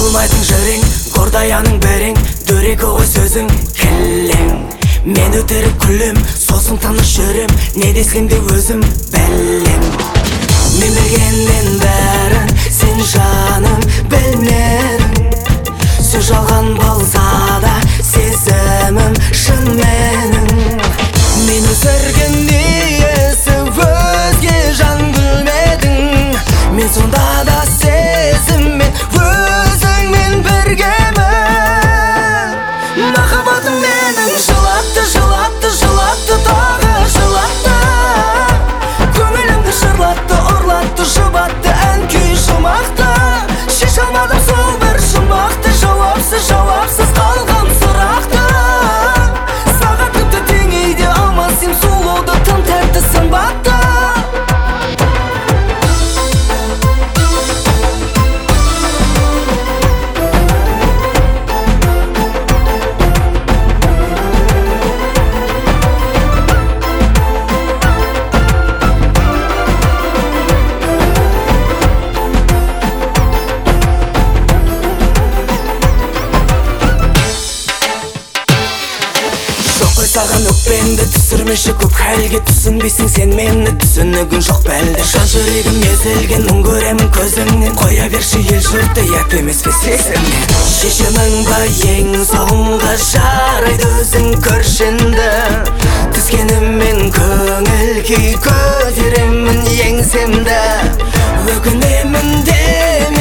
болмайтын жырың, гордаяның бірің, дөрекі ой сөзің кілең. Мен өтеріп күлім, сосын тыныш жүрім, не десеңде өзім бәлем. Мен білгеннен бәрін, сен жаным білмедің. Сөз жалған болса да, сезімім шын менің. Мен өсірген иесі өзге жан гүлмедің. Мен сонда да сезіммен өзіңмен біргемін. Махаббатым менің жылатты, жылатты, жылатты, тағы жылатты. Көңілімді шырлатты, ұрлатты, жұбатты, ән күй жұмақты. Шеше алмадым сол бір жұмақты, жауапсыз, жауапсыз қалған сұрақты. Саған тіпті теңейде алмас ем сұлуды, тым тәтті сымбатты. Саған өкпенді түсірмеші көп хәлге, түсінбейсің сен мені, түсінігін жоқ бәлді. Жан жүрегім езілген, мұң көремін көзіңнен. Қоя берші ел жұртты, ят емес пе сезімнен. Шешемің ба ең соңғы жарайды, өзің көршінді. Түскеніммен көңіл күй көтеремін еңсемді. Өкінемін демей